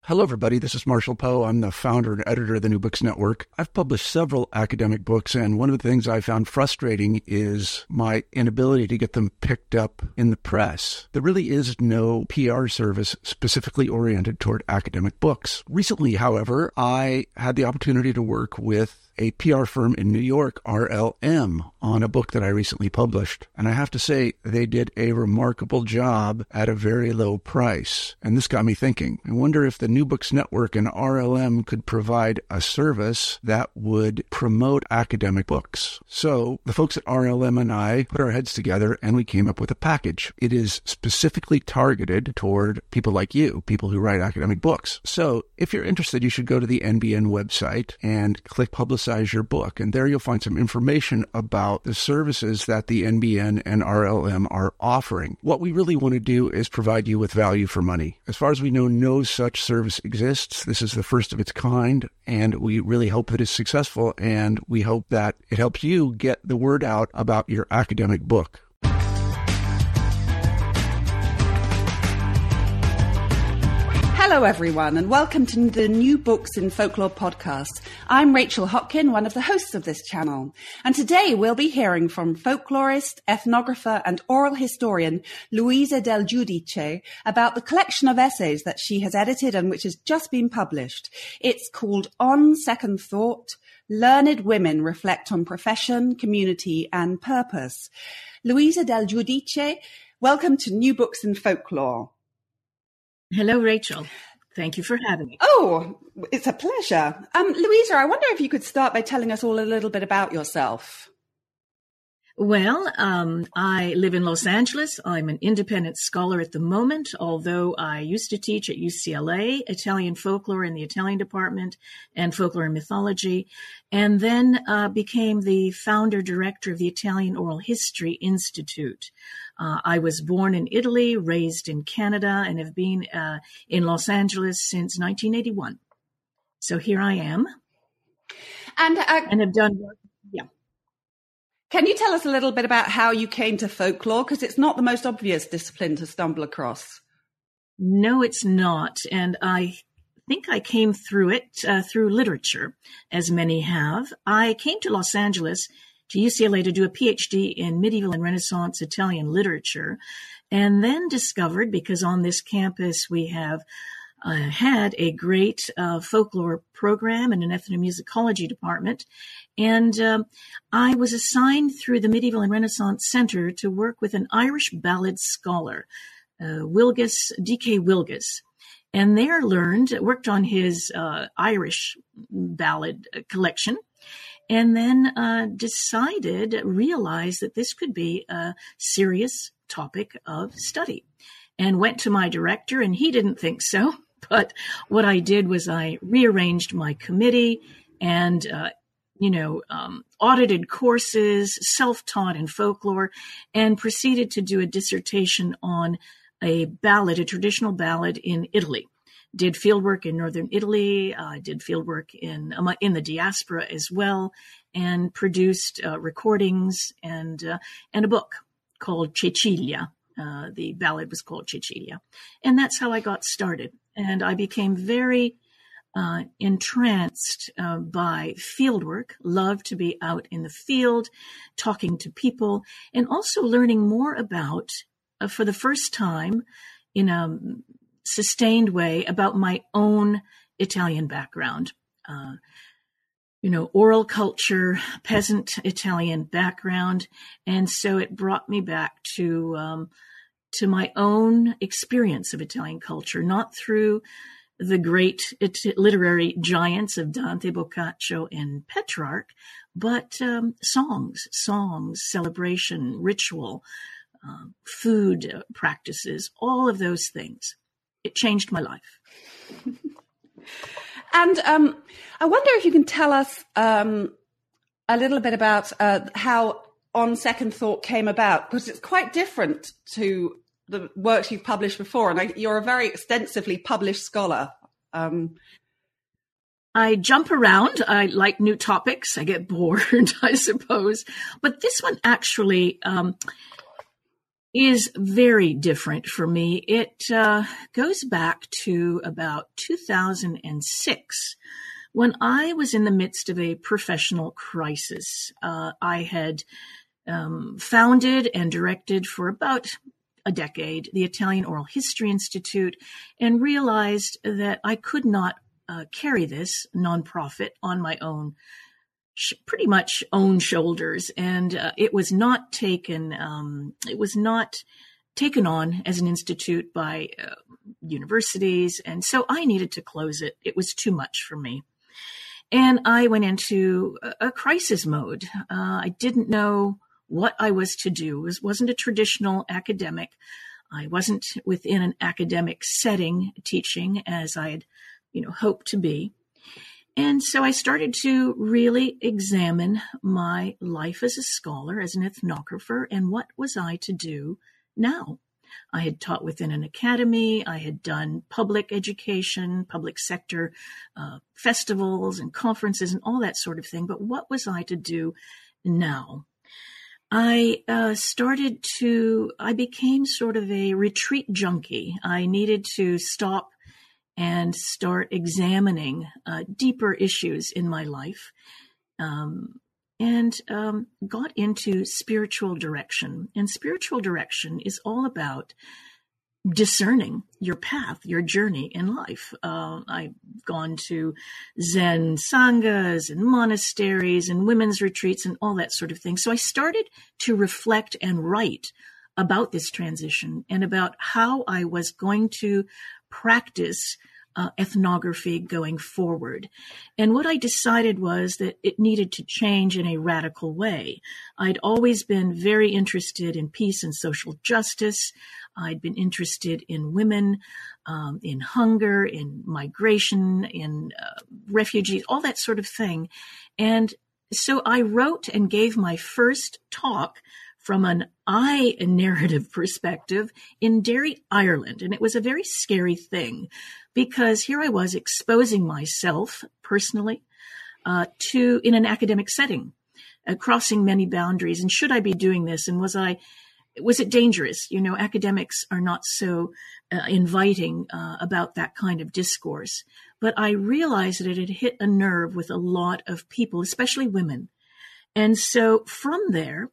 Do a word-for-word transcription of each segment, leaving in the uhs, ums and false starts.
Hello, everybody. This is Marshall Poe. I'm the founder and editor of the New Books Network. I've published several academic books, and one of the things I found frustrating is my inability to get them picked up in the press. There really is no P R service specifically oriented toward academic books. Recently, however, I had the opportunity to work with a P R firm in New York, R L M, on a book that I recently published. And I have to say, they did a remarkable job at a very low price. And this got me thinking. I wonder if the New Books Network and R L M could provide a service that would promote academic books. So the folks at R L M and I put our heads together and we came up with a package. It is specifically targeted toward people like you, people who write academic books. So if you're interested, you should go to the N B N website and click Publicize your book. And there you'll find some information about the services that the N B N and R L M are offering. What we really want to do is provide you with value for money. As far as we know, no such service exists. This is the first of its kind, and we really hope that it's successful, and we hope that it helps you get the word out about your academic book. Hello, everyone, and welcome to the New Books in Folklore podcast. I'm Rachel Hopkin, one of the hosts of this channel. And today we'll be hearing from folklorist, ethnographer, and oral historian Luisa Del Giudice about the collection of essays that she has edited and which has just been published. It's called On Second Thought, Learned Women Reflect on Profession, Community, and Purpose. Luisa Del Giudice, welcome to New Books in Folklore. Hello, Rachel. Thank you for having me. Oh, it's a pleasure. Um, Luisa, I wonder if you could start by telling us all a little bit about yourself. Well, um, I live in Los Angeles. I'm an independent scholar at the moment, although I used to teach at U C L A, Italian folklore in the Italian department and folklore and mythology, and then uh, became the founder director of the Italian Oral History Institute. Uh, I was born in Italy, raised in Canada, and have been uh, in Los Angeles since nineteen eighty-one. So here I am. And, uh, and have done work. Yeah. Can you tell us a little bit about how you came to folklore? Because it's not the most obvious discipline to stumble across. No, it's not. And I think I came through it uh, through literature, as many have. I came to Los Angeles to U C L A to do a P H D in medieval and Renaissance Italian literature, and then discovered, because on this campus we have uh, had a great uh, folklore program and an ethnomusicology department, and um, I was assigned through the Medieval and Renaissance Center to work with an Irish ballad scholar, uh, Wilgus, D K Wilgus. And there learned, worked on his uh, Irish ballad collection, and then uh, decided, realized that this could be a serious topic of study, and went to my director, and he didn't think so. But what I did was I rearranged my committee and, uh, you know, um, audited courses, self-taught in folklore, and proceeded to do a dissertation on a ballad, a traditional ballad in Italy. Did fieldwork in northern Italy, uh, did fieldwork in um, in the diaspora as well, and produced uh, recordings and uh, and a book called Cecilia. Uh, the ballad was called Cecilia. And that's how I got started. And I became very uh, entranced uh, by fieldwork, loved to be out in the field, talking to people, and also learning more about, uh, for the first time in a sustained way, about my own Italian background. Uh, you know, oral culture, peasant Italian background. And so it brought me back to um, to my own experience of Italian culture, not through the great it- literary giants of Dante, Boccaccio, and Petrarch, but um, songs, songs, celebration, ritual, uh, food practices, all of those things. It changed my life. And um, I wonder if you can tell us um, a little bit about uh, how On Second Thought came about, because it's quite different to the works you've published before, and I, you're a very extensively published scholar. Um, I jump around. I like new topics. I get bored, I suppose. But this one actually, um, is very different for me. It uh, goes back to about two thousand six when I was in the midst of a professional crisis. Uh, I had um, founded and directed for about a decade the Italian Oral History Institute and realized that I could not uh, carry this nonprofit on my own pretty much own shoulders. And uh, it was not taken, um, it was not taken on as an institute by uh, universities. And so I needed to close it. It was too much for me. And I went into a, a crisis mode. Uh, I didn't know what I was to do. It was, wasn't a traditional academic. I wasn't within an academic setting teaching as I had, you know, hoped to be. And so I started to really examine my life as a scholar, as an ethnographer, and what was I to do now? I had taught within an academy. I had done public education, public sector uh, festivals and conferences and all that sort of thing. But what was I to do now? I uh, started to, I became sort of a retreat junkie. I needed to stop and start examining uh, deeper issues in my life, um, and um, got into spiritual direction. And spiritual direction is all about discerning your path, your journey in life. Uh, I've gone to Zen sanghas and monasteries and women's retreats and all that sort of thing. So I started to reflect and write about this transition and about how I was going to practice uh, ethnography going forward. And what I decided was that it needed to change in a radical way. I'd always been very interested in peace and social justice. I'd been interested in women, um, in hunger, in migration, in uh, refugees, all that sort of thing. And so I wrote and gave my first talk from an I narrative perspective in Derry, Ireland. And it was a very scary thing because here I was exposing myself personally uh, to in an academic setting, uh, crossing many boundaries. And should I be doing this? And was I, was it dangerous? You know, academics are not so uh, inviting uh, about that kind of discourse. But I realized that it had hit a nerve with a lot of people, especially women. And so from there,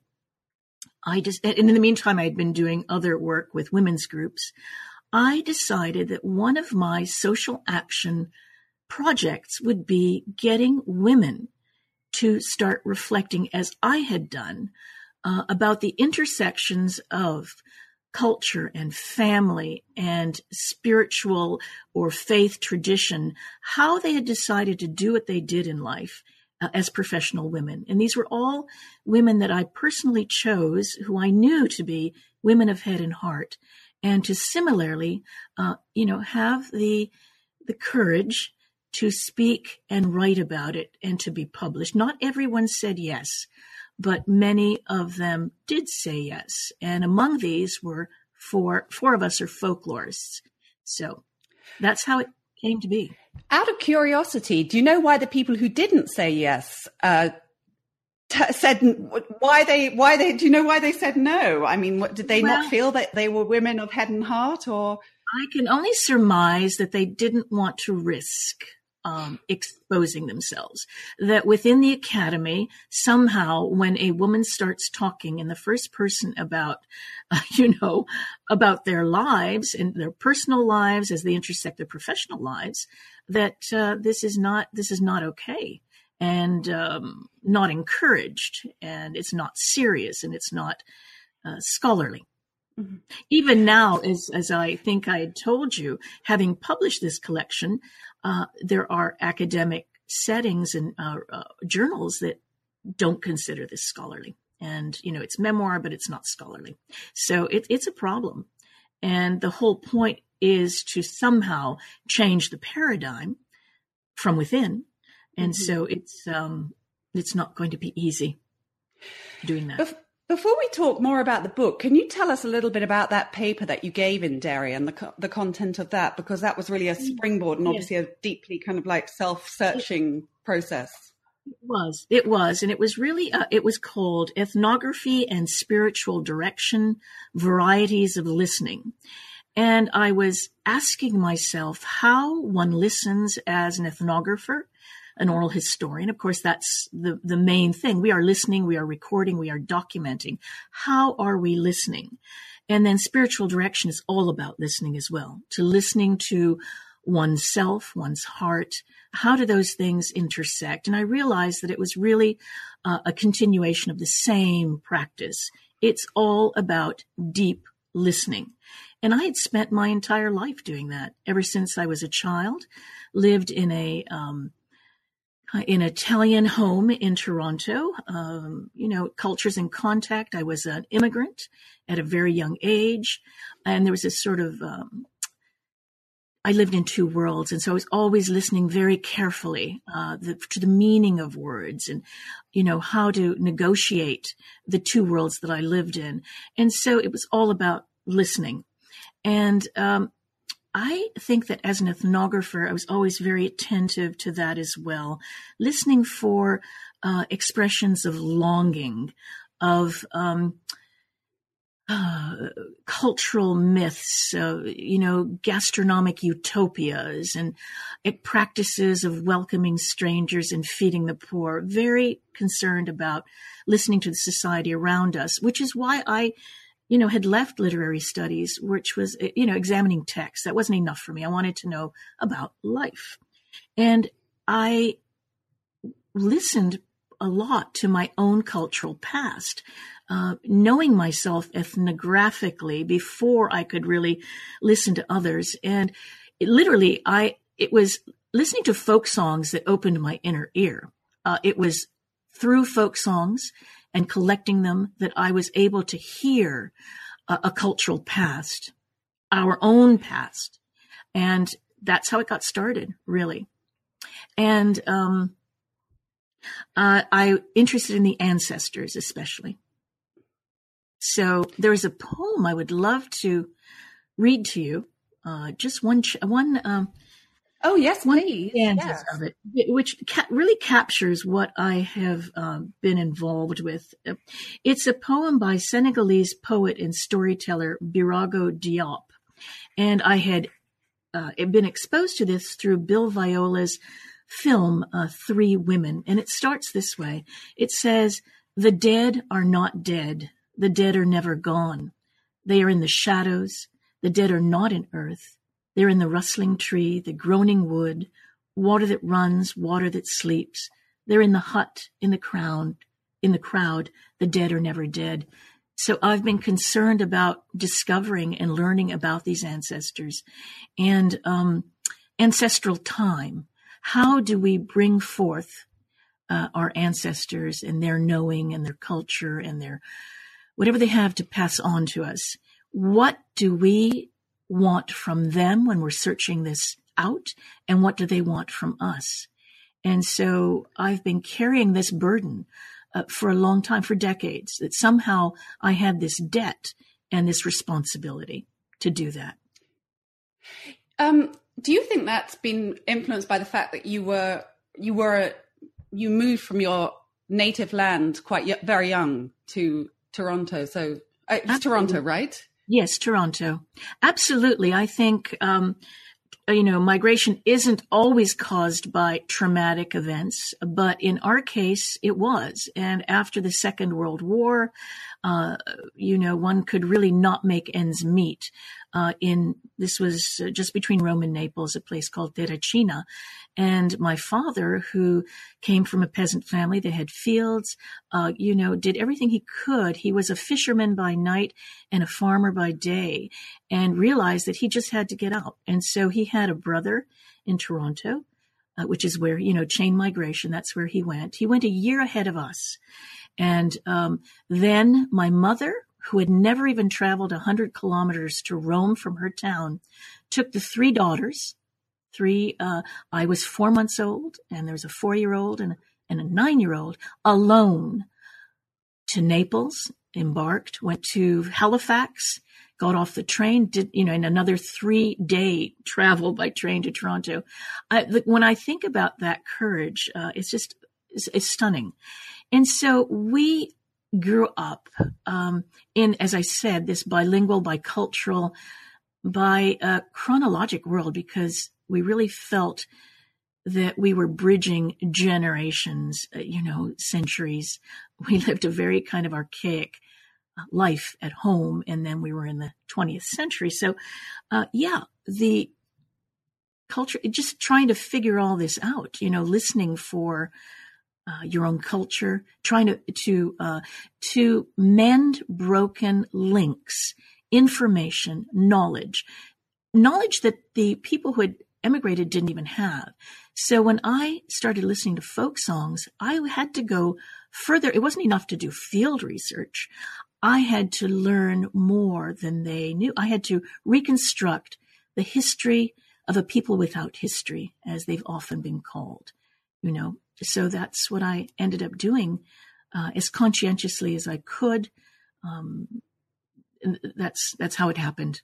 I just, and in the meantime, I had been doing other work with women's groups. I decided that one of my social action projects would be getting women to start reflecting, as I had done, uh, about the intersections of culture and family and spiritual or faith tradition, how they had decided to do what they did in life Uh, as professional women. And these were all women that I personally chose, who I knew to be women of head and heart, and to similarly, uh, you know, have the the courage to speak and write about it and to be published. Not everyone said yes, but many of them did say yes. And among these were four, four of us are folklorists. So that's how it came to be. Out of curiosity, do you know why the people who didn't say yes uh, t- said why they why they do you know why they said no? I mean, what, did they well, not feel that they were women of head and heart, or? I can only surmise that they didn't want to risk um, exposing themselves. That within the academy, somehow, when a woman starts talking in the first person about, uh, you know, about their lives and their personal lives as they intersect their professional lives, that uh, this is not this is not okay and um, not encouraged, and it's not serious, and it's not uh, scholarly. Mm-hmm. Even now, as as I think I had told you, having published this collection, uh, there are academic settings and uh, uh, journals that don't consider this scholarly. And, you know, it's memoir, but it's not scholarly. So it, it's a problem. And the whole point is to somehow change the paradigm from within. And mm-hmm. so it's um, it's not going to be easy doing that. Bef- before we talk more about the book, can you tell us a little bit about that paper that you gave in Derry and the co- the content of that? Because that was really a springboard and obviously yeah. a deeply kind of like self-searching process. It was, it was, and it was really, uh, it was called Ethnography and Spiritual Direction, Varieties of Listening. And I was asking myself how one listens as an ethnographer, an oral historian. Of course, that's the, the main thing. We are listening, we are recording, we are documenting. How are we listening? And then spiritual direction is all about listening as well, to listening to oneself, one's heart. How do those things intersect? And I realized that it was really uh, a continuation of the same practice. It's all about deep listening. And I had spent my entire life doing that ever since I was a child, lived in a, um, in an Italian home in Toronto, um, you know, cultures in contact. I was an immigrant at a very young age. And there was this sort of, um, I lived in two worlds. And so I was always listening very carefully uh, the, to the meaning of words and, you know, how to negotiate the two worlds that I lived in. And so it was all about listening. And um, I think that as an ethnographer, I was always very attentive to that as well, listening for uh, expressions of longing, of um, uh, cultural myths, uh, you know, gastronomic utopias, and uh, practices of welcoming strangers and feeding the poor. Very concerned about listening to the society around us, which is why I you know, had left literary studies, which was, you know, examining text. That wasn't enough for me. I wanted to know about life. And I listened a lot to my own cultural past, uh, knowing myself ethnographically before I could really listen to others. And it, literally, I, it was listening to folk songs that opened my inner ear. Uh, it was through folk songs and collecting them that I was able to hear a, a cultural past, our own past. And that's how it got started, really. And um, uh, I interested in the ancestors, especially. So there's a poem I would love to read to you. Uh, just one, ch- one, um, Oh, yes, one please. stanzas Yes. of it, which ca- really captures what I have um, been involved with. It's a poem by Senegalese poet and storyteller Birago Diop. And I had uh, been exposed to this through Bill Viola's film, uh, Three Women. And it starts this way. It says, "The dead are not dead. The dead are never gone. They are in the shadows. The dead are not in earth. They're in the rustling tree, the groaning wood, water that runs, water that sleeps. They're in the hut, in the crowd, in the crowd. The dead are never dead." So I've been concerned about discovering and learning about these ancestors and um, ancestral time. How do we bring forth uh, our ancestors and their knowing and their culture and their whatever they have to pass on to us? What do we want from them when we're searching this out, and what do they want from us? And so I've been carrying this burden uh, for a long time, for decades, that somehow I had this debt and this responsibility to do that. Um, do you think that's been influenced by the fact that you were you were you moved from your native land quite y- very young to Toronto? So uh, it's Toronto, right? Yes, Toronto. Absolutely. I think, um, you know, migration isn't always caused by traumatic events, but in our case, it was. And after the Second World War, uh, you know, one could really not make ends meet. Uh, in this was just between Rome and Naples, a place called Terracina. And my father, who came from a peasant family that had fields, uh, you know, did everything he could. He was a fisherman by night and a farmer by day, and realized that he just had to get out. And so he had a brother in Toronto, uh, which is where, you know, chain migration, that's where he went. He went a year ahead of us. And um, then my mother, who had never even traveled one hundred kilometers to Rome from her town, took the three daughters, three, uh, I was four months old, and there was a four-year-old and, and a nine-year-old, alone to Naples, embarked, went to Halifax, got off the train, did, you know, in another three-day travel by train to Toronto. I, when I think about that courage, uh, it's just is, is stunning. And so we grew up um, in, as I said, this bilingual, bicultural, by uh, chronologic world, because we really felt that we were bridging generations, uh, you know, centuries. We lived a very kind of archaic life at home, and then we were in the twentieth century. So, uh, yeah, the culture, just trying to figure all this out, you know, listening for uh, your own culture, trying to to uh, to mend broken links, information, knowledge, knowledge that the people who had emigrated didn't even have. So when I started listening to folk songs, I had to go further. It wasn't enough to do field research. I had to learn more than they knew. I had to reconstruct the history of a people without history, as they've often been called, you know. So that's what I ended up doing uh, as conscientiously as I could. Um, and that's that's how it happened.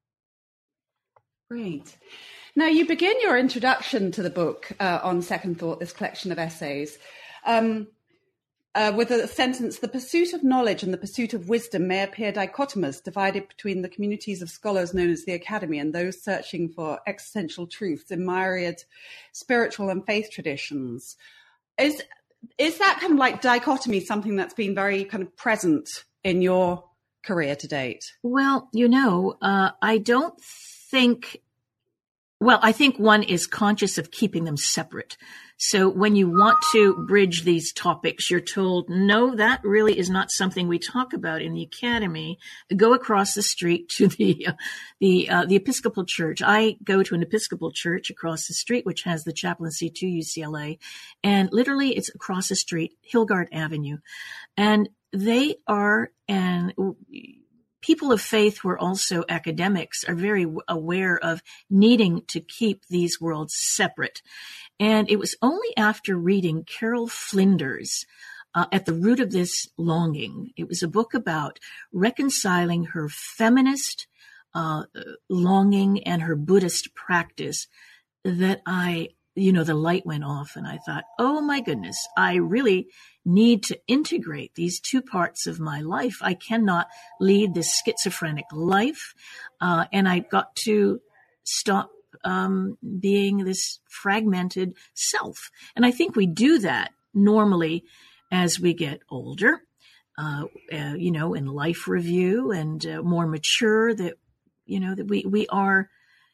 Great. Now, you begin your introduction to the book uh, on Second Thought, this collection of essays, um, uh, with a sentence: "The pursuit of knowledge and the pursuit of wisdom may appear dichotomous, divided between the communities of scholars known as the Academy and those searching for existential truths in myriad spiritual and faith traditions." Is is that kind of like dichotomy something that's been very kind of present in your career to date? Well, you know, uh, I don't think... Well, I think one is conscious of keeping them separate. So when you want to bridge these topics, you're told, no, that really is not something we talk about in the Academy. Go across the street to the uh, the uh, the Episcopal Church. I go to an Episcopal church across the street, which has the chaplaincy to U C L A. And literally it's across the street, Hillgard Avenue. And they are an... People of faith who are also academics are very aware of needing to keep these worlds separate. And it was only after reading Carol Flinders, uh, At the Root of This Longing, it was a book about reconciling her feminist uh, longing and her Buddhist practice, that I, you know, the light went off and I thought, oh my goodness, I really need to integrate these two parts of my life. I cannot lead this schizophrenic life. Uh, and I got to stop um, being this fragmented self. And I think we do that normally as we get older, uh, uh, you know, in life review and uh, more mature, that, you know, that we, we are,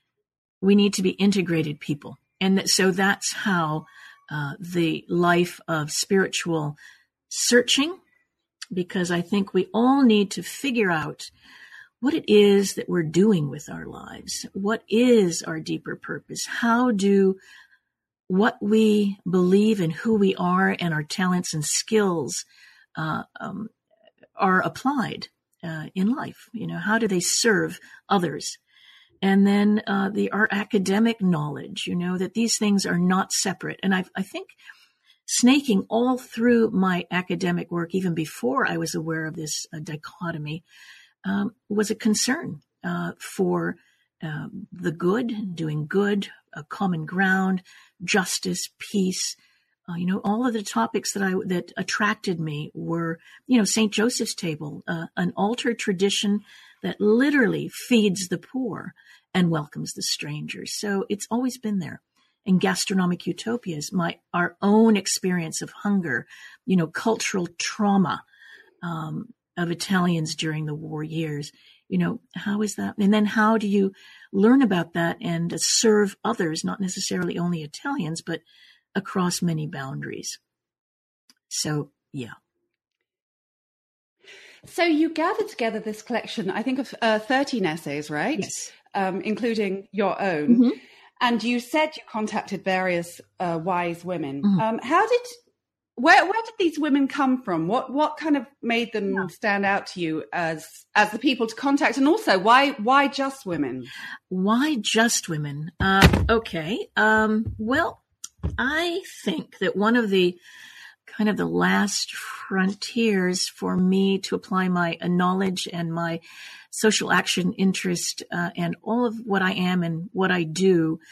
we need to be integrated people. And that, so that's how Uh, the life of spiritual searching, because I think we all need to figure out what it is that we're doing with our lives. What is our deeper purpose? How do what we believe and who we are and our talents and skills uh, um, are applied uh, in life? You know, how do they serve others? And then uh, the our academic knowledge, you know, that these things are not separate. And I, I think snaking all through my academic work, even before I was aware of this uh, dichotomy, um, was a concern uh, for uh, the good, doing good, uh, common ground, justice, peace. Uh, you know, all of the topics that I that attracted me were, you know, Saint Joseph's Table, uh, an altar tradition that literally feeds the poor and welcomes the strangers. So it's always been there. And gastronomic utopias, my our own experience of hunger, you know, cultural trauma um, of Italians during the war years. You know, how is that? And then how do you learn about that and serve others, not necessarily only Italians, but across many boundaries? So, yeah. So you gathered together this collection, I think, of uh, thirteen essays, right? Yes. Um, including your own. Mm-hmm. And you said you contacted various uh, wise women. Mm-hmm. Um, how did, where where did these women come from? What what kind of made them yeah. stand out to you as as the people to contact? And also, why why just women? Why just women? Uh, okay. Um, well, I think that one of the kind of the last frontiers for me to apply my uh, knowledge and my social action interest uh, and all of what I am and what I do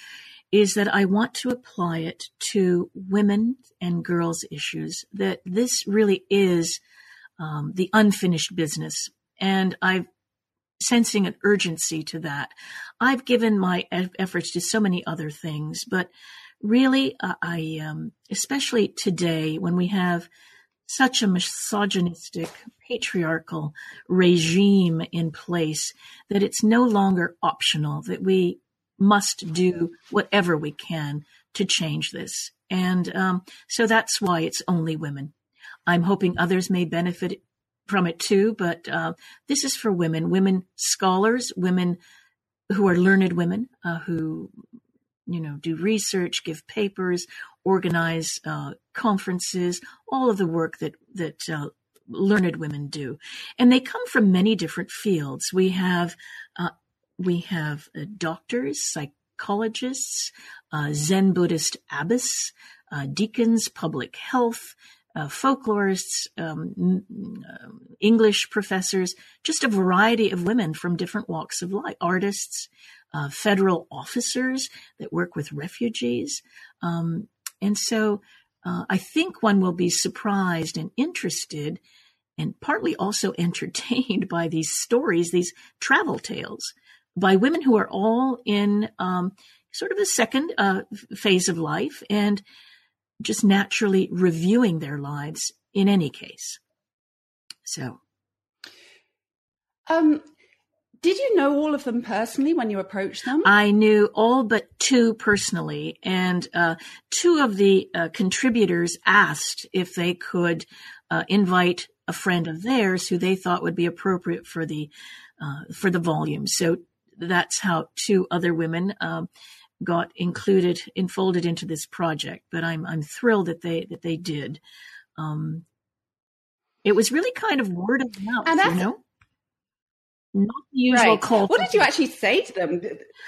is that I want to apply it to women and girls issues, that this really is um, the unfinished business. And I'm sensing an urgency to that. I've given my e- efforts to so many other things, but really, uh, I, um, especially today when we have such a misogynistic, patriarchal regime in place, that it's no longer optional, that we must do whatever we can to change this. And um, so that's why it's only women. I'm hoping others may benefit from it too, but uh, this is for women, women scholars, women who are learned women, uh, who you know, do research, give papers, organize uh, conferences, all of the work that that uh, learned women do, and they come from many different fields. We have uh, we have uh, doctors, psychologists, uh, Zen Buddhist abbess, uh, deacons, public health, uh, folklorists, um, uh, English professors, just a variety of women from different walks of life, artists. Uh, federal officers that work with refugees. Um, and so uh, I think one will be surprised and interested and partly also entertained by these stories, these travel tales by women who are all in um, sort of the second uh, phase of life and just naturally reviewing their lives in any case. So. Um. Did you know all of them personally when you approached them? I knew all but two personally, and uh, two of the uh, contributors asked if they could uh, invite a friend of theirs who they thought would be appropriate for the uh, for the volume. So that's how two other women um, got included, enfolded into this project. But I'm I'm thrilled that they that they did. Um, it was really kind of word of mouth, and you know. Not the usual right. call. What did you actually say to them?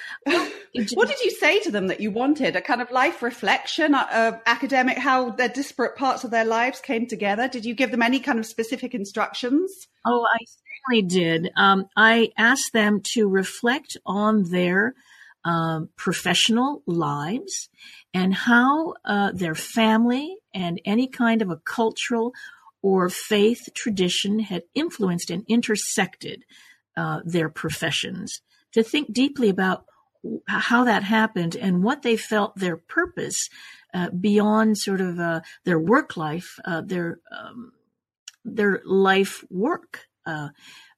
What did you say to them that you wanted? A kind of life reflection, uh, academic, how their disparate parts of their lives came together? Did you give them any kind of specific instructions? Oh, I certainly did. Um, I asked them to reflect on their um, professional lives and how uh, their family and any kind of a cultural or faith tradition had influenced and intersected Uh, their professions, to think deeply about how that happened and what they felt their purpose uh, beyond sort of uh, their work life, uh, their um, their life work uh,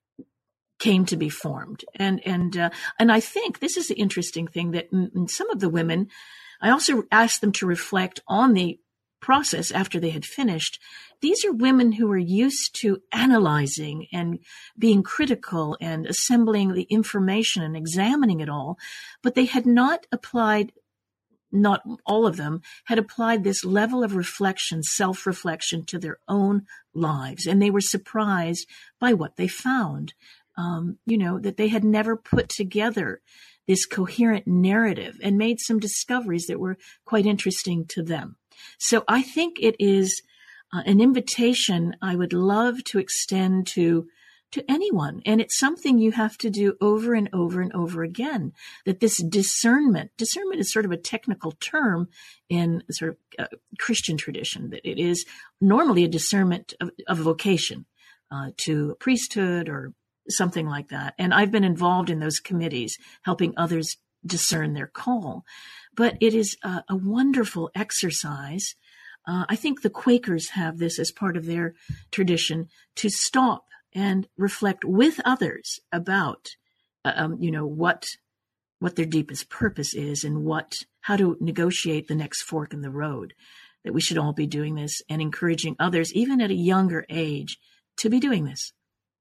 came to be formed. And and uh, and I think this is the interesting thing that in some of the women, I also asked them to reflect on the process after they had finished. These are women who are used to analyzing and being critical and assembling the information and examining it all, but they had not applied, not all of them, had applied this level of reflection, self-reflection to their own lives. And they were surprised by what they found, um, you know, that they had never put together this coherent narrative and made some discoveries that were quite interesting to them. So I think it is uh, an invitation I would love to extend to to anyone. And it's something you have to do over and over and over again, that this discernment, discernment is sort of a technical term in sort of uh, Christian tradition, that it is normally a discernment of, of vocation uh, to a priesthood or something like that. And I've been involved in those committees, helping others discern their call. But it is a, a wonderful exercise. Uh, I think the Quakers have this as part of their tradition, to stop and reflect with others about, uh, um, you know, what what their deepest purpose is and what how to negotiate the next fork in the road. That we should all be doing this and encouraging others, even at a younger age, to be doing this.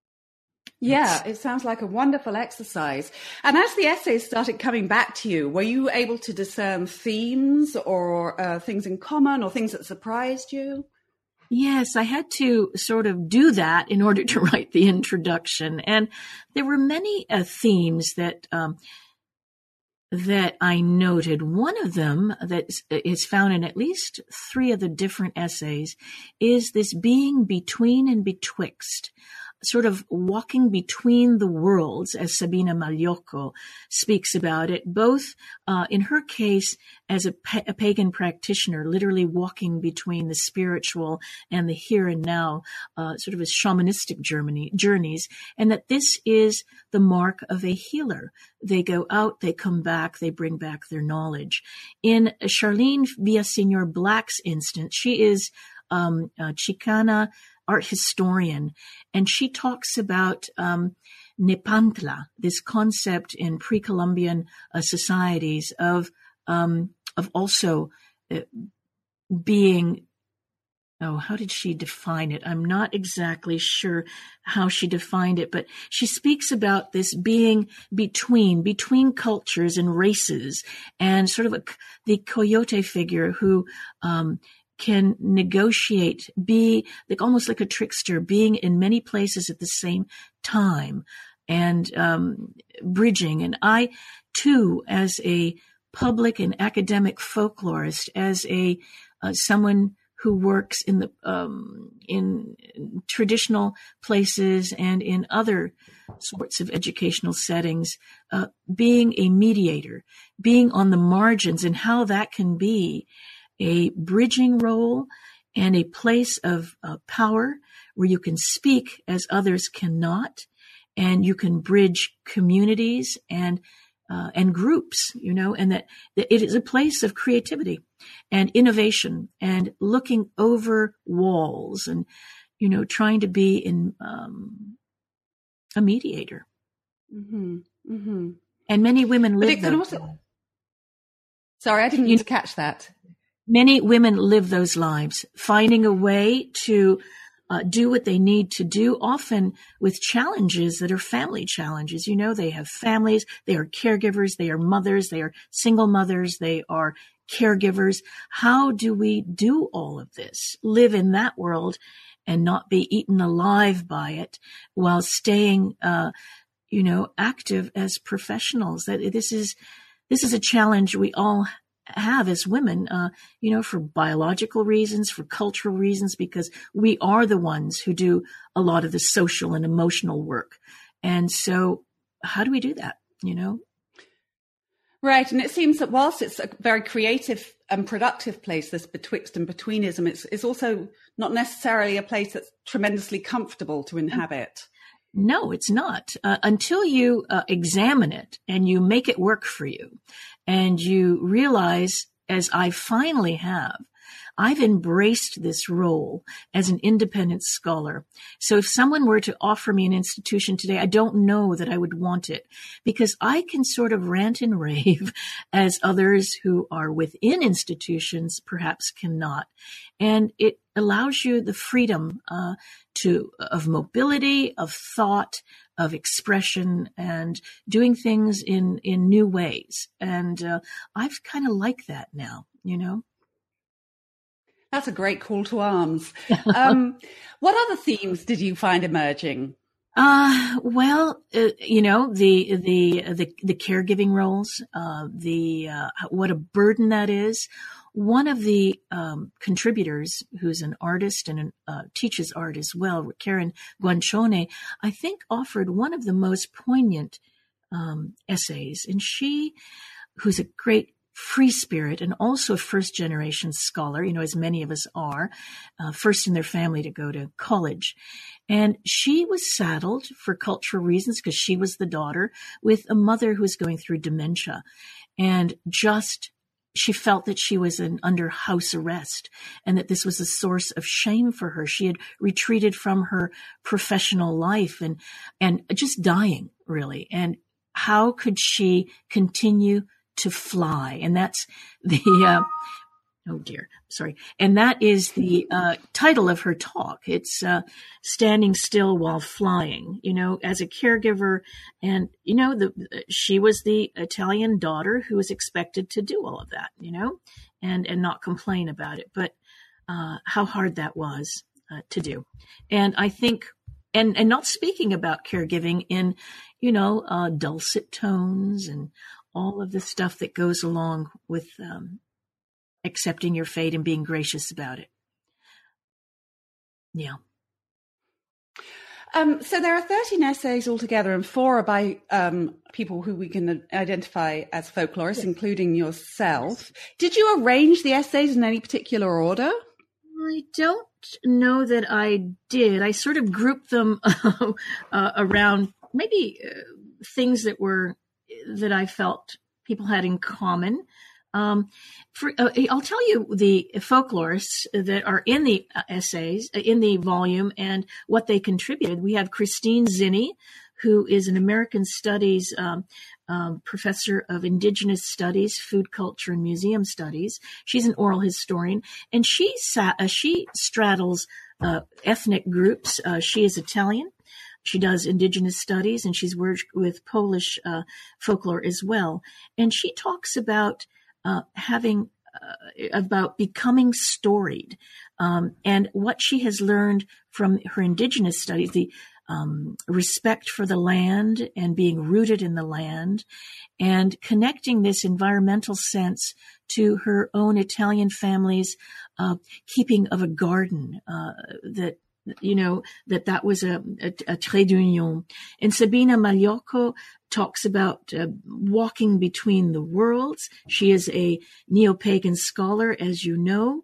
Yeah, it sounds like a wonderful exercise. And as the essays started coming back to you, were you able to discern themes or uh, things in common or things that surprised you? Yes, I had to sort of do that in order to write the introduction. And there were many uh, themes that um, that I noted. One of them that is found in at least three of the different essays is this being between and betwixt. sort of walking between the worlds, as Sabina Magliocco speaks about it, both uh, in her case as a, pa- a pagan practitioner, literally walking between the spiritual and the here and now, uh, sort of as shamanistic Germany, journeys, and that this is the mark of a healer. They go out, they come back, they bring back their knowledge. In Charlene Villaseñor Black's instance, she is um, a Chicana art historian, and she talks about um, Nepantla, this concept in pre-Columbian uh, societies of um, of also uh, being. Oh, how did she define it? I'm not exactly sure how she defined it, but she speaks about this being between, between cultures and races, and sort of a, the coyote figure who um, can negotiate, be like almost like a trickster, being in many places at the same time, and um, bridging. And I, too, as a public and academic folklorist, as a uh, someone who works in the um, in traditional places and in other sorts of educational settings, uh, being a mediator, being on the margins, and how that can be a bridging role and a place of uh, power where you can speak as others cannot, and you can bridge communities and Uh, and groups, you know, and that, that it is a place of creativity and innovation and looking over walls and, you know, trying to be in um, a mediator. Mm-hmm. Mm-hmm. And many women But live it can those. also... Sorry, I didn't You need to catch that. Many women live those lives, finding a way to Uh, do what they need to do, often with challenges that are family challenges. You know, they have families, they are caregivers, they are mothers, they are single mothers, they are caregivers. How do we do all of this? Live in that world and not be eaten alive by it while staying, uh, you know, active as professionals. That this is, this is a challenge we all have as women, uh, you know, for biological reasons, for cultural reasons, because we are the ones who do a lot of the social and emotional work. And so how do we do that, you know? Right. And it seems that whilst it's a very creative and productive place, this betwixt and betweenism, it's, it's also not necessarily a place that's tremendously comfortable to inhabit. No, it's not. Uh, until you uh, examine it and you make it work for you, and you realize, as I finally have, I've embraced this role as an independent scholar. So if someone were to offer me an institution today, I don't know that I would want it, because I can sort of rant and rave as others who are within institutions perhaps cannot. And it allows you the freedom uh, to of mobility, of thought, of expression, and doing things in, in new ways. And uh, I've kind of like that now, you know? That's a great call to arms. Um, what other themes did you find emerging? Uh, well, uh, you know, the, the, the, the caregiving roles, uh, the, uh, what a burden that is. One of the, um, contributors, who's an artist and an, uh, teaches art as well, Karen Guanchone, I think offered one of the most poignant, um, essays. And she, who's a great free spirit and also a first generation scholar, you know, as many of us are, uh, first in their family to go to college. And she was saddled for cultural reasons, because she was the daughter, with a mother who was going through dementia, and just, she felt that she was in, under house arrest, and that this was a source of shame for her. She had retreated from her professional life and, and just dying, really. And how could she continue to fly? And that's the, uh, oh dear, sorry. And that is the uh, title of her talk. It's uh, Standing Still While Flying, you know, as a caregiver. And, you know, the she was the Italian daughter who was expected to do all of that, you know, and, and not complain about it. But uh, how hard that was uh, to do. And I think, and, and not speaking about caregiving in, you know, uh, dulcet tones and all of the stuff that goes along with um, accepting your fate and being gracious about it. Yeah. Um, so there are thirteen essays altogether, and four are by um, people who we can identify as folklorists, yes. including yourself. Yes. Did you arrange the essays in any particular order? I don't know that I did. I sort of grouped them uh, around maybe uh, things that were that I felt people had in common. Um, for, uh, I'll tell you the folklorists that are in the essays, in the volume, and what they contributed. We have Christine Zinni, who is an American Studies um, um, professor of Indigenous Studies, Food Culture, and Museum Studies. She's an oral historian, and she sa- uh, she straddles uh, ethnic groups. Uh, she is Italian. She does Indigenous studies, and she's worked with Polish uh, folklore as well. And she talks about uh, having, uh, about becoming storied, um, and what she has learned from her Indigenous studies, the um, respect for the land and being rooted in the land, and connecting this environmental sense to her own Italian family's uh, keeping of a garden, uh, that you know, that that was a, a, a trait d'union. And Sabina Magliocco talks about uh, walking between the worlds. She is a neo-pagan scholar, as you know,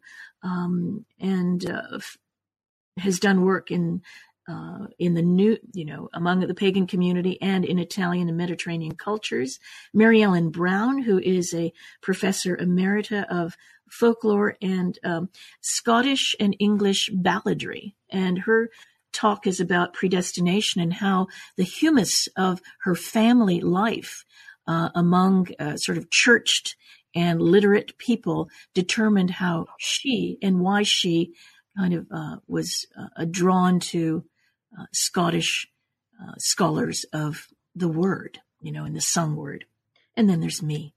um, and uh, f- has done work in uh, in the new, you know, among the pagan community and in Italian and Mediterranean cultures. Mary Ellen Brown, who is a professor emerita of folklore and um, Scottish and English balladry. And her talk is about predestination and how the humus of her family life uh, among uh, sort of churched and literate people determined how she and why she kind of uh, was uh, drawn to uh, Scottish uh, scholars of the word, you know, and the sung word. And then there's me.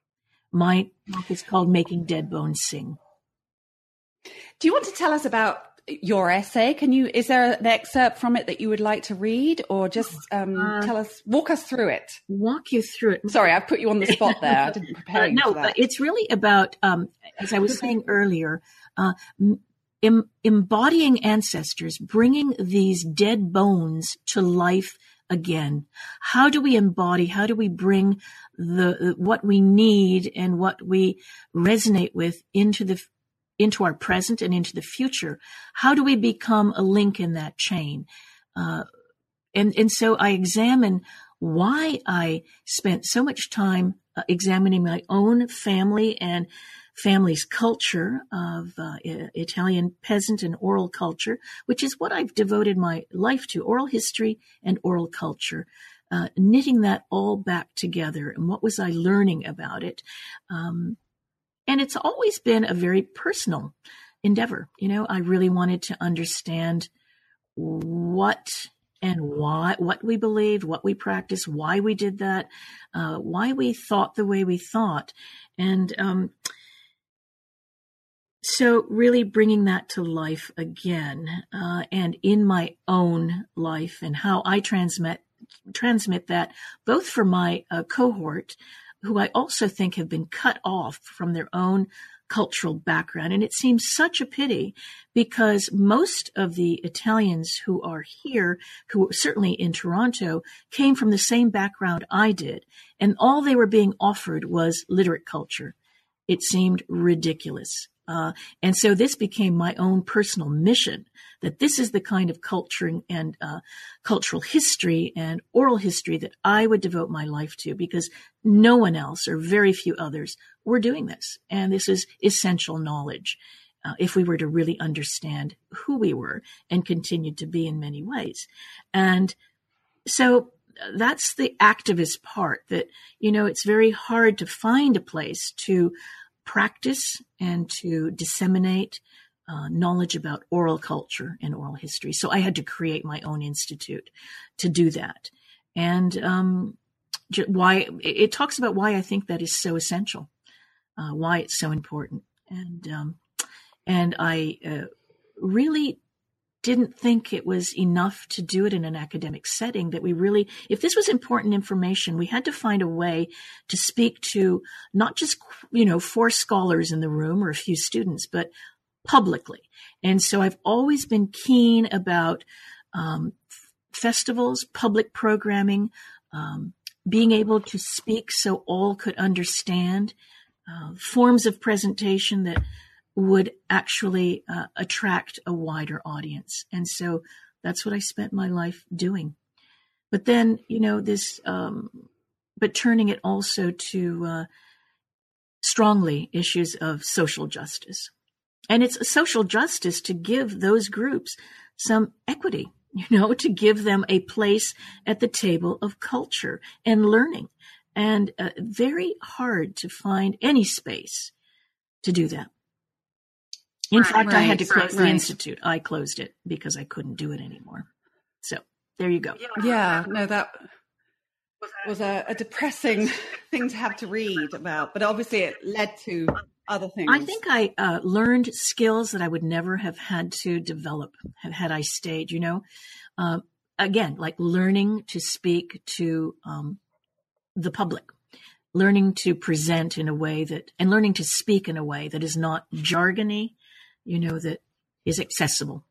My talk is called Making Dead Bones Sing. Do you want to tell us about your essay? Can you, is there an excerpt from it that you would like to read, or just um, uh, tell us, walk us through it? Walk you through it. Sorry, I put you on the spot there. I didn't prepare uh, you no, for that. It's really about, um, as I was saying earlier, uh, em- embodying ancestors, bringing these dead bones to life again. How do we embody, how do we bring the what we need and what we resonate with into the into our present and into the future? How do we become a link in that chain? Uh, and, and so I examine why I spent so much time uh, examining my own family and family's culture of uh, Italian peasant and oral culture, which is what I've devoted my life to, oral history and oral culture, uh, knitting that all back together. And what was I learning about it? Um, and it's always been a very personal endeavor. You know, I really wanted to understand what and why, what we believed, what we practiced, why we did that, uh, why we thought the way we thought. And, um, So really bringing that to life again, uh, and in my own life, and how I transmit transmit that both for my uh, cohort, who I also think have been cut off from their own cultural background. And it seems such a pity, because most of the Italians who are here, who certainly in Toronto, came from the same background I did. And all they were being offered was literate culture. It seemed ridiculous. Uh, and so this became my own personal mission, that this is the kind of culture and uh, cultural history and oral history that I would devote my life to, because no one else, or very few others, were doing this. And this is essential knowledge uh, if we were to really understand who we were and continued to be in many ways. And so that's the activist part, that, you know, it's very hard to find a place to practice and to disseminate uh, knowledge about oral culture and oral history. So I had to create my own institute to do that. And um, why it talks about why I think that is so essential, uh, why it's so important. And um, and I uh, really didn't think it was enough to do it in an academic setting, that we really, if this was important information, we had to find a way to speak to not just, you know, four scholars in the room or a few students, but publicly. And so I've always been keen about um, festivals, public programming, um, being able to speak so all could understand, uh, forms of presentation that would actually uh, attract a wider audience. And so that's what I spent my life doing. But then, you know, this, um, but turning it also to uh, strongly issues of social justice. And it's a social justice to give those groups some equity, you know, to give them a place at the table of culture and learning. And uh, very hard to find any space to do that. In Right, fact, I had to right, close the right. institute. I closed it because I couldn't do it anymore. So there you go. Yeah, no, that was a, a depressing thing to have to read about, but obviously it led to other things. I think I uh, learned skills that I would never have had to develop had, had I stayed, you know. Uh, again, like learning to speak to um, the public, learning to present in a way that, and learning to speak in a way that is not jargony, you know, that is accessible.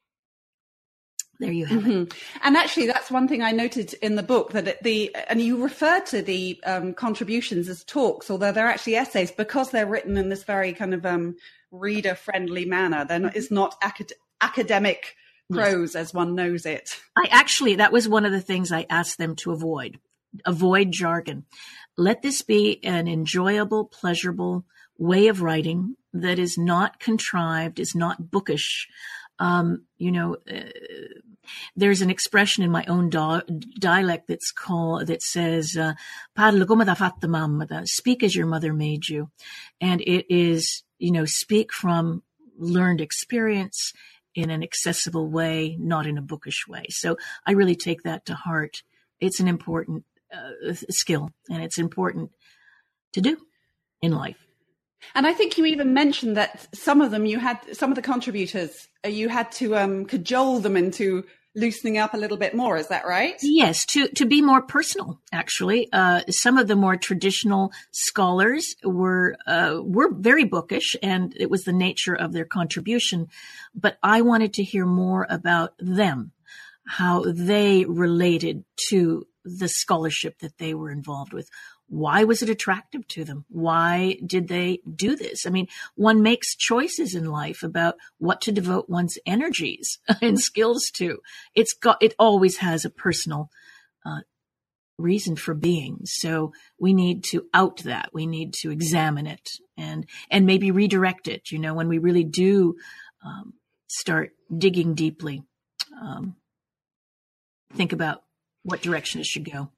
There you have Mm-hmm. it. And actually, that's one thing I noted in the book, that it- the, and you refer to the um, contributions as talks, although they're actually essays, because they're written in this very kind of um, reader-friendly manner. They're not, it's not acad- academic prose as one knows it. I actually, that was one of the things I asked them to avoid. Avoid jargon. Let this be an enjoyable, pleasurable way of writing that is not contrived, is not bookish. Um, you know, uh, there's an expression in my own di- dialect that's called, that says, uh, "Parla come t'ha fatta mamma," speak as your mother made you. And it is, you know, speak from learned experience in an accessible way, not in a bookish way. So I really take that to heart. It's an important uh, skill, and it's important to do in life. And I think you even mentioned that some of them, you had, some of the contributors, uh, you had to um, cajole them into loosening up a little bit more. Is that right? Yes, to, to be more personal, actually. Uh, some of the more traditional scholars were, uh, were very bookish, and it was the nature of their contribution. But I wanted to hear more about them, how they related to the scholarship that they were involved with. Why was it attractive to them? Why did they do this? I mean, one makes choices in life about what to devote one's energies and skills to. It's got, it always has a personal uh, reason for being. So we need to out that. We need to examine it and, and maybe redirect it. You know, when we really do um, start digging deeply, um, think about what direction it should go.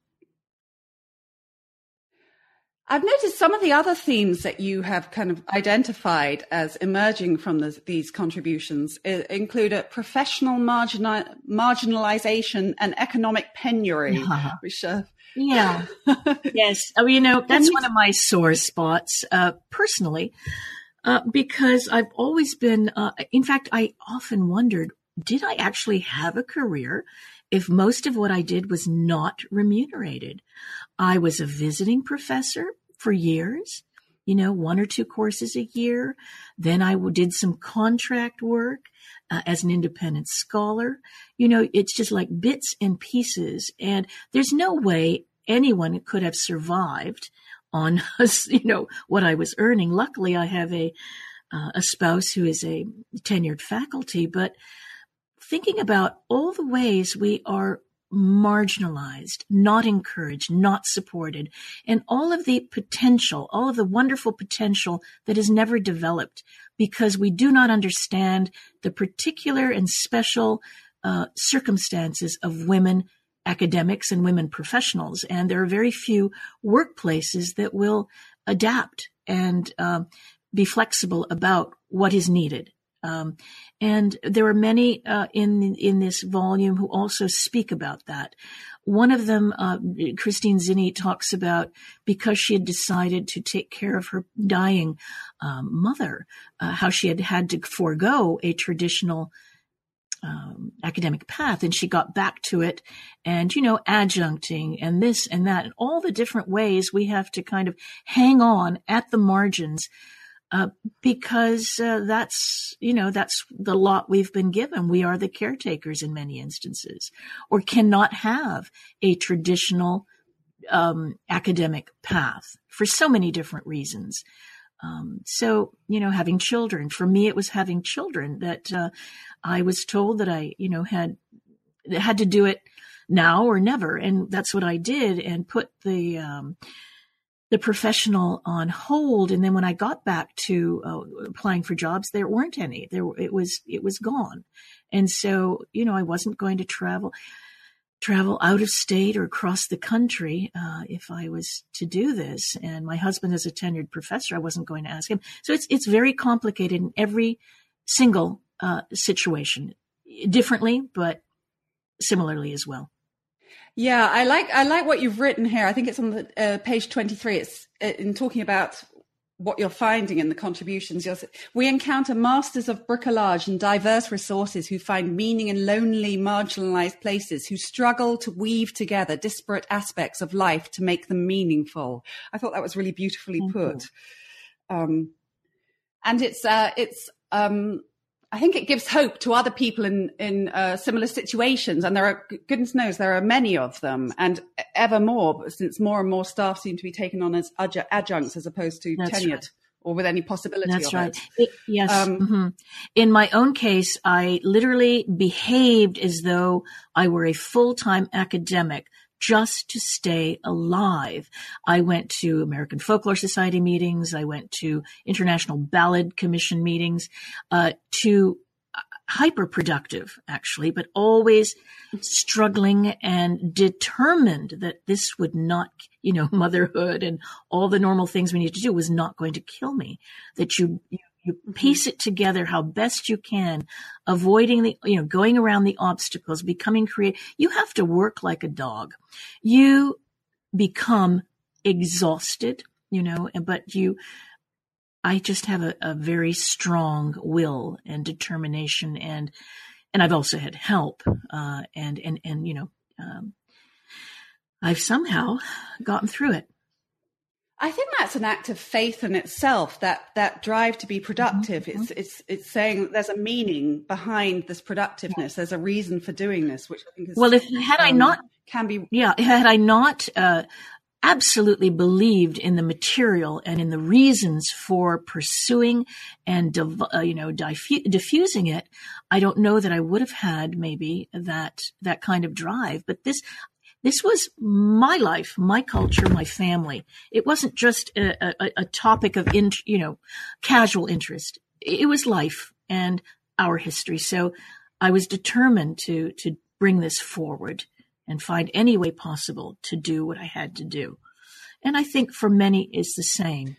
I've noticed some of the other themes that you have kind of identified as emerging from the, these contributions I- include a professional marginal, marginalization and economic penury, Uh-huh. which uh, Yeah. Yes. Oh, you know, that's one of my sore spots, uh, personally, uh, because I've always been, uh, in fact, I often wondered, did I actually have a career if most of what I did was not remunerated? I was a visiting professor for years, you know, one or two courses a year. Then I did some contract work uh, as an independent scholar. You know, it's just like bits and pieces. And there's no way anyone could have survived on, you know, what I was earning. Luckily, I have a, uh, a spouse who is a tenured faculty, but thinking about all the ways we are marginalized, not encouraged, not supported, and all of the potential, all of the wonderful potential that is never developed because we do not understand the particular and special uh, circumstances of women academics and women professionals. And there are very few workplaces that will adapt and uh, be flexible about what is needed. Um, and there are many uh, in in this volume who also speak about that. One of them, uh, Christine Zinni, talks about because she had decided to take care of her dying um, mother, uh, how she had had to forego a traditional um, academic path, and she got back to it, and you know, adjuncting and this and that, and all the different ways we have to kind of hang on at the margins uh, because uh, that's, you know, that's the lot we've been given. We are the caretakers in many instances, or cannot have a traditional um, academic path for so many different reasons. Um, so, you know, having children, for me, it was having children that uh, I was told that I, you know, had had to do it now or never. And that's what I did, and put the um, the professional on hold. And then when I got back to uh, applying for jobs, there weren't any. There, it was it was gone. And so, you know, I wasn't going to travel. travel out of state or across the country uh, if I was to do this. And my husband is a tenured professor. I wasn't going to ask him. So it's it's very complicated in every single uh, situation, differently, but similarly as well. Yeah, I like I like what you've written here. I think it's on the uh, page twenty-three. It's in talking about what you're finding in the contributions. You're, we encounter masters of bricolage and diverse resources who find meaning in lonely, marginalized places, who struggle to weave together disparate aspects of life to make them meaningful. I thought that was really beautifully Thank put. Um, and it's, uh, it's, um, I think it gives hope to other people in, in uh, similar situations. And there are, goodness knows, there are many of them, and ever more, since more and more staff seem to be taken on as adju- adjuncts as opposed to That's tenured, right. or with any possibility That's of right. it. It, yes. Um, mm-hmm. In my own case, I literally behaved as though I were a full-time academic just to stay alive. I went to American Folklore Society meetings. I went to International Ballad Commission meetings, uh, to hyper productive, actually, but always struggling and determined that this would not, you know, motherhood and all the normal things we need to do was not going to kill me. That you, you, you piece it together how best you can, avoiding the, you know, going around the obstacles, becoming creative. You have to work like a dog. You become exhausted, you know, but you, I just have a, a very strong will and determination, and and I've also had help, uh, and and and you know, um, I've somehow gotten through it. I think that's an act of faith in itself. That that drive to be productive. Mm-hmm. It's it's it's saying that there's a meaning behind this productiveness. There's a reason for doing this, which I think is well. If had um, I not can be yeah, had I not. Uh, absolutely believed in the material and in the reasons for pursuing and, div- uh, you know, diffu- diffusing it, I don't know that I would have had maybe that, that kind of drive. But this, this was my life, my culture, my family. It wasn't just a, a, a topic of, in, you know, casual interest. It was life and our history. So I was determined to, to bring this forward and find any way possible to do what I had to do. And I think for many it's the same.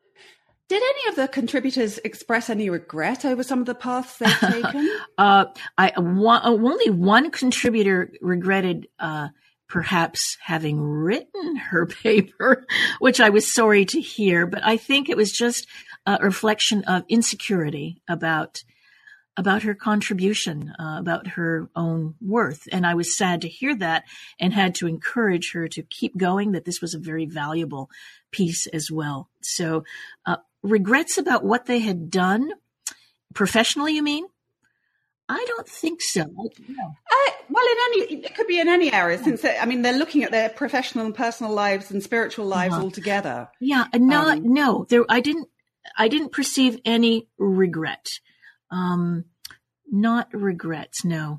Did any of the contributors express any regret over some of the paths they've taken? uh, I one, only one contributor regretted uh, perhaps having written her paper, which I was sorry to hear, but I think it was just a reflection of insecurity about about her contribution, uh, about her own worth. And I was sad to hear that and had to encourage her to keep going, that this was a very valuable piece as well. So uh, regrets about what they had done professionally, you mean? I don't think so. No. Uh, well, in any, it could be in any area, since they, I mean, they're looking at their professional and personal lives and spiritual lives uh-huh. all together. Yeah, no, um, no, there, I didn't, I didn't perceive any regret. Um, not regrets, no.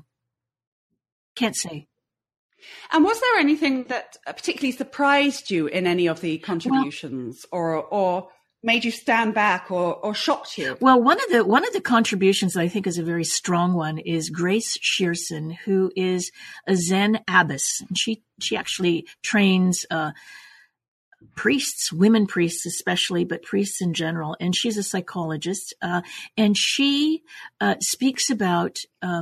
Can't say. And was there anything that particularly surprised you in any of the contributions, well, or or made you stand back, or or shocked you? Well, one of the one of the contributions that I think is a very strong one is Grace Shearson, who is a Zen abbess, and she she actually trains uh, priests, women priests especially, but priests in general. And she's a psychologist, uh, and she uh, speaks about uh,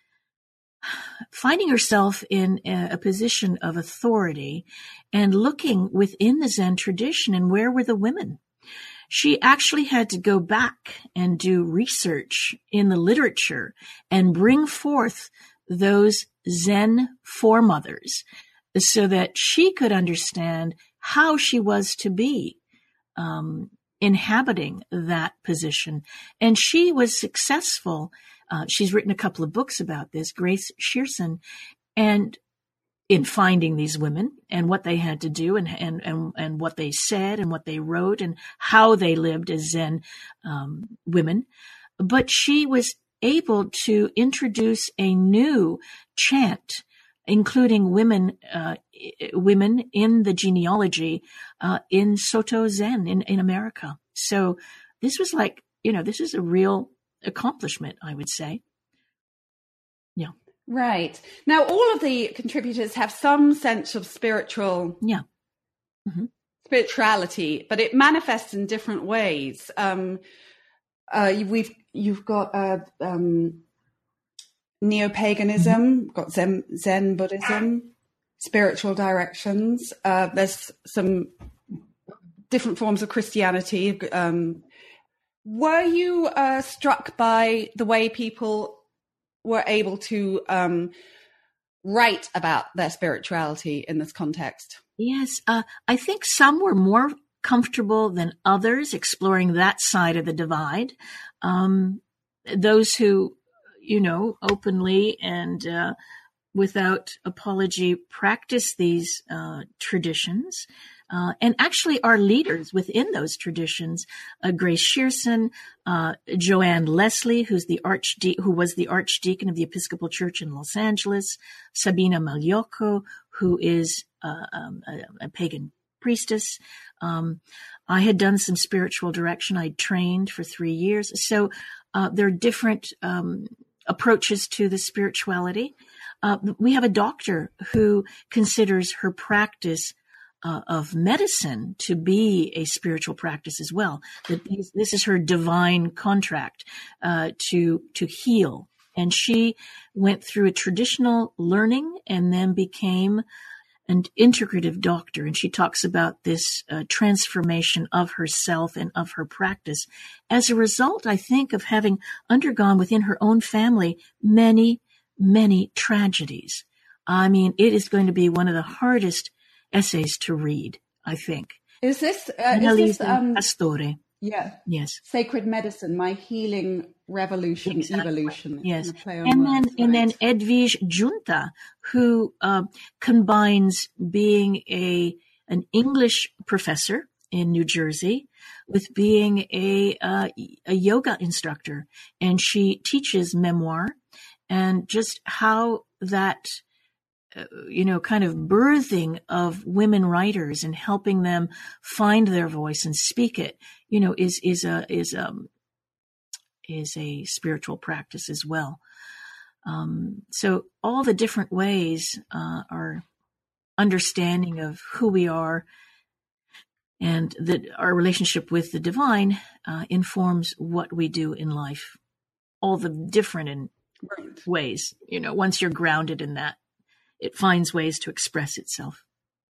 finding herself in a, a position of authority and looking within the Zen tradition and where were the women. She actually had to go back and do research in the literature and bring forth those Zen foremothers so that she could understand how she was to be um, inhabiting that position. And she was successful. Uh, she's written a couple of books about this, Grace Shearson, and in finding these women and what they had to do and, and, and, and what they said and what they wrote and how they lived as Zen um, women. But she was able to introduce a new chant, including women, uh, women in the genealogy, uh, in Soto Zen in, in America. So this was like, you know, this is a real accomplishment, I would say. Yeah. Right. Now, all of the contributors have some sense of spiritual yeah. Mm-hmm. spirituality, but it manifests in different ways. Um, uh, we've you've got uh, um, neo-paganism, mm-hmm. got Zen, Zen Buddhism, spiritual directions. Uh, there's some different forms of Christianity. Um, were you uh, struck by the way people were able to um, write about their spirituality in this context? Yes, uh, I think some were more comfortable than others exploring that side of the divide. Um, those who, you know, openly and uh, without apology practice these uh, traditions. Uh, and actually are leaders within those traditions. Uh, Grace Shearson, uh, Joanne Leslie, who's the archde- who was the archdeacon of the Episcopal Church in Los Angeles, Sabina Magliocco, who is uh, um, a, a pagan priestess. Um, I had done some spiritual direction. I trained for three years. So uh, there are different um, approaches to the spirituality. Uh, we have a doctor who considers her practice Uh, of medicine to be a spiritual practice as well. That these, this is her divine contract uh, to to heal, and she went through a traditional learning and then became an integrative doctor. And she talks about this uh, transformation of herself and of her practice as a result, I think, of having undergone within her own family many, many tragedies. I mean, it is going to be one of the hardest essays to read, I think. Is this, uh, is this um, Pastore? Yeah. Yes. Sacred Medicine, My Healing Revolution, exactly. Evolution. Yes. And and words, then right? and then Edwige Junta, who uh, combines being a an English professor in New Jersey with being a uh, a yoga instructor, and she teaches memoir and just how that. Uh, you know, kind of birthing of women writers and helping them find their voice and speak it, you know, is, is a, is, um, is a spiritual practice as well. Um, so all the different ways, uh, are understanding of who we are and that our relationship with the divine, uh, informs what we do in life. All the different in Right. ways, you know, once you're grounded in that, it finds ways to express itself.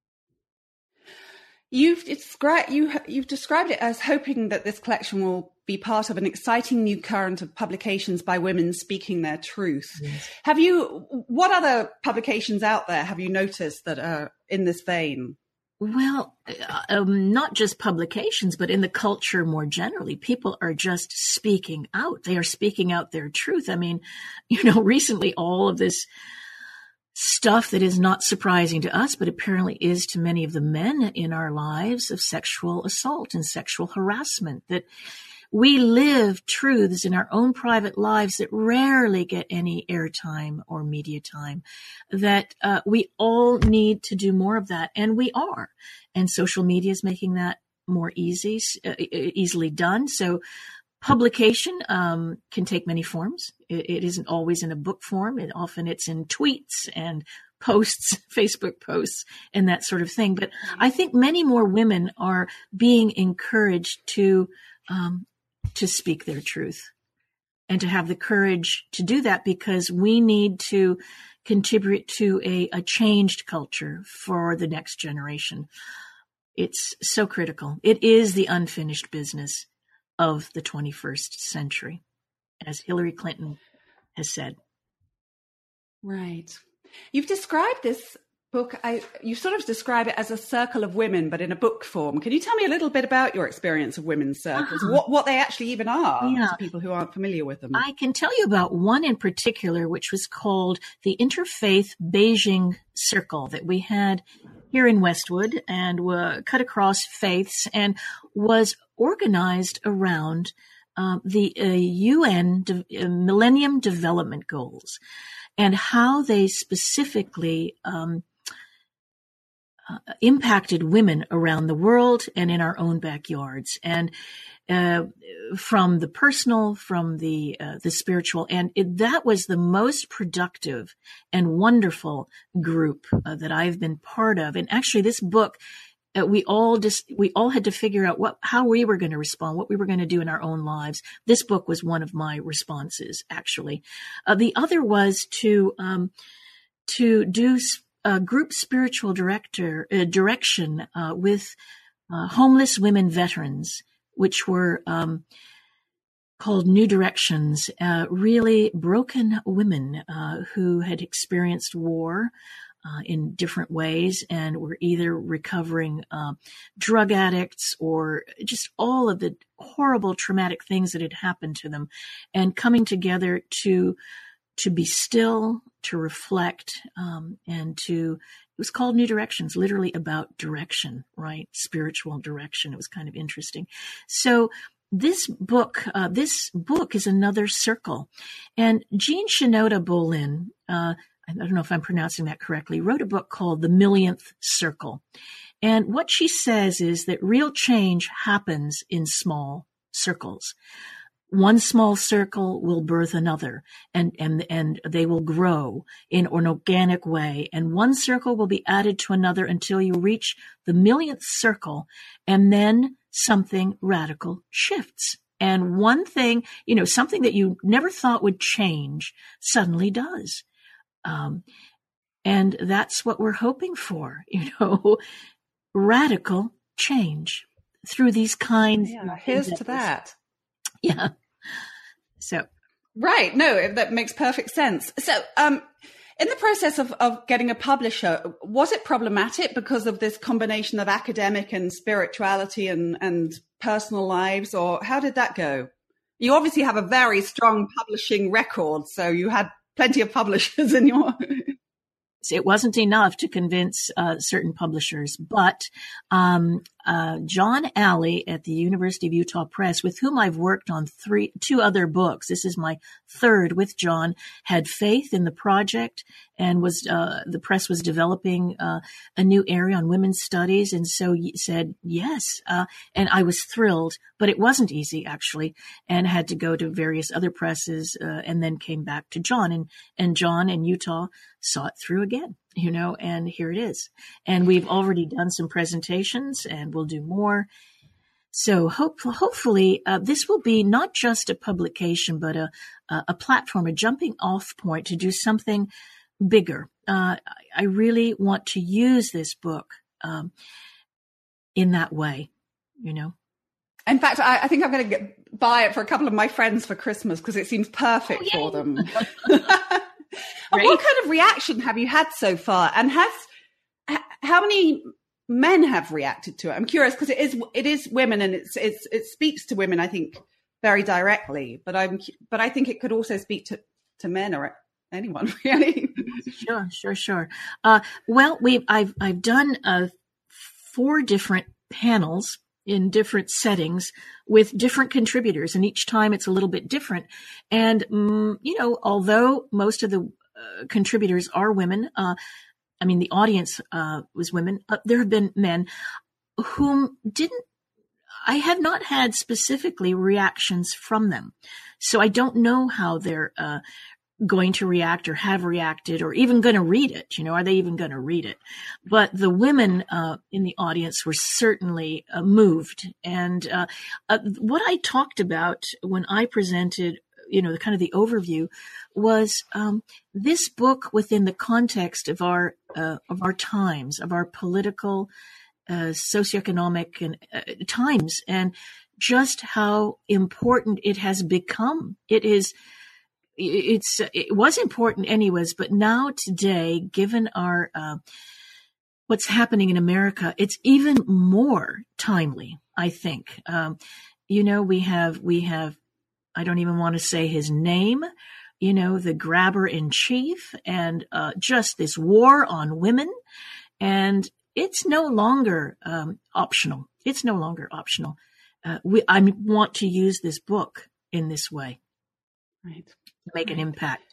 You've described you you've described it as hoping that this collection will be part of an exciting new current of publications by women speaking their truth. Yes. Have you? What other publications out there have you noticed that are in this vein? Well, um, not just publications, but in the culture more generally, people are just speaking out. They are speaking out their truth. I mean, you know, recently all of this stuff that is not surprising to us, but apparently is to many of the men in our lives, of sexual assault and sexual harassment, that we live truths in our own private lives that rarely get any airtime or media time, that uh, we all need to do more of that. And we are. And social media is making that more easy, uh, easily done. So publication um, can take many forms. It, it isn't always in a book form. It often it's in tweets and posts, Facebook posts, and that sort of thing. But I think many more women are being encouraged to um, to speak their truth and to have the courage to do that, because we need to contribute to a, a changed culture for the next generation. It's so critical. It is the unfinished business of the twenty-first century, as Hillary Clinton has said. Right. You've described this book, I, you sort of describe it as a circle of women, but in a book form. Can you tell me a little bit about your experience of women's circles, uh-huh. what, what they actually even are yeah. to people who aren't familiar with them? I can tell you about one in particular, which was called the Interfaith Beijing Circle that we had here in Westwood and uh, cut across faiths and was organized around uh, the uh, U N De- uh, Millennium Development Goals and how they specifically um, Uh, impacted women around the world and in our own backyards, and uh, from the personal, from the uh, the spiritual, and it, that was the most productive and wonderful group uh, that I've been part of. And actually, this book, uh, we all just we all had to figure out what how we were going to respond, what we were going to do in our own lives. This book was one of my responses. Actually, uh, the other was to um, to do. Sp- Uh, group spiritual director uh, direction uh, with uh, homeless women veterans, which were um, called New Directions, uh, really broken women uh, who had experienced war uh, in different ways and were either recovering uh, drug addicts or just all of the horrible traumatic things that had happened to them, and coming together to to be still, to reflect, um, and to, it was called New Directions, literally about direction, right? Spiritual direction. It was kind of interesting. So this book, uh, this book is another circle. And Jean Shinoda Bolen, uh, I don't know if I'm pronouncing that correctly, wrote a book called The Millionth Circle. And what she says is that real change happens in small circles. One small circle will birth another, and, and, and they will grow in an organic way. And one circle will be added to another until you reach the millionth circle, and then something radical shifts. And one thing, you know, something that you never thought would change suddenly does. Um, and that's what we're hoping for, you know, radical change through these kinds yeah, of here's endeavors. to that. Yeah. So. Right. No, that makes perfect sense. So, um, in the process of, of getting a publisher, was it problematic because of this combination of academic and spirituality and, and personal lives, or how did that go? You obviously have a very strong publishing record, so you had plenty of publishers in your... It wasn't enough to convince uh, certain publishers, but um, uh, John Alley at the University of Utah Press, with whom I've worked on three, two other books, this is my third with John, had faith in the project and was uh, the press was developing uh, a new area on women's studies, and so he said yes, uh, and I was thrilled. But it wasn't easy actually, and had to go to various other presses, uh, and then came back to John, and and John in Utah saw it through again, you know, and here it is. And we've already done some presentations, and we'll do more. So hope, hopefully uh, this will be not just a publication, but a, a platform, a jumping off point to do something bigger. Uh, I really want to use this book um, in that way, you know. In fact, I, I think I'm going to get, buy it for a couple of my friends for Christmas because it seems perfect oh, for them. And what kind of reaction have you had so far? And has how many men have reacted to it? I'm curious because it is it is women, and it's it's it speaks to women, I think, very directly. But I'm but I think it could also speak to, to men or anyone really. Sure, sure, sure. Uh, well, we I've I've done uh, four different panels in different settings with different contributors, and each time it's a little bit different. And um, you know, although most of the uh, contributors are women, uh, I mean, the audience uh, was women. Uh, there have been men whom didn't. I have not had specifically reactions from them, so I don't know how they're uh, going to react or have reacted or even going to read it. You know, are they even going to read it? But the women uh, in the audience were certainly uh, moved. And uh, uh, what I talked about when I presented, you know, the kind of the overview was um, this book within the context of our uh, of our times, of our political, uh, socioeconomic and uh, times, and just how important it has become. It is. It's it was important anyways, but now today, given our uh, what's happening in America, it's even more timely, I think. Um, you know, we have, we have, I don't even want to say his name, you know, the grabber in chief, and uh, just this war on women. And it's no longer um, optional. It's no longer optional. Uh, we, I want to use this book in this way. Right. To make right. an impact.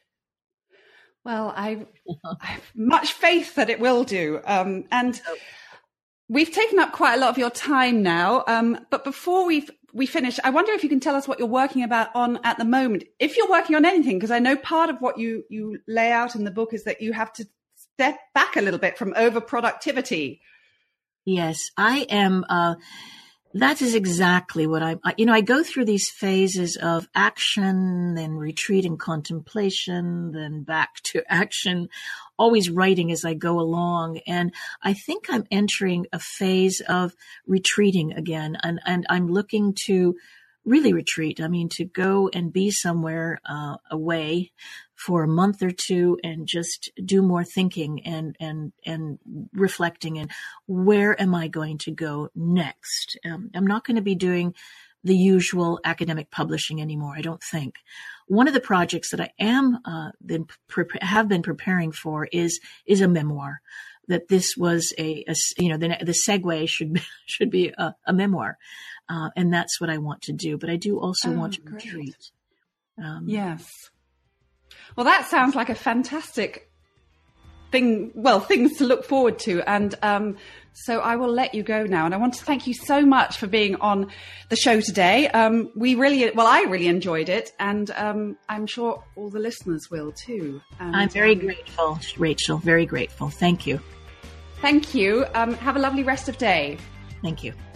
Well, I, I have much faith that it will do. Um, and we've taken up quite a lot of your time now. Um, but before we we finish, I wonder if you can tell us what you're working about on at the moment. If you're working on anything, because I know part of what you, you lay out in the book is that you have to step back a little bit from overproductivity. Yes, I am. Uh, that is exactly what I, you know, I go through these phases of action, then retreat and contemplation, then back to action, always writing as I go along. And I think I'm entering a phase of retreating again. And, and I'm looking to really retreat. I mean, to go and be somewhere uh, away for a month or two and just do more thinking and, and, and reflecting, and where am I going to go next? Um, I'm not going to be doing the usual academic publishing anymore, I don't think. One of the projects that I am, uh, been pre- have been preparing for is, is a memoir. That this was a, a you know, the, the segue should be, should be a, a memoir. Uh, and that's what I want to do. But I do also oh, want to great. retreat. Um, yes. Well, that sounds like a fantastic thing. Well, things to look forward to. And um, so I will let you go now. And I want to thank you so much for being on the show today. Um, we really, well, I really enjoyed it. And um, I'm sure all the listeners will too. And, I'm very um, grateful, Rachel. Very grateful. Thank you. Thank you. Um, have a lovely rest of day. Thank you.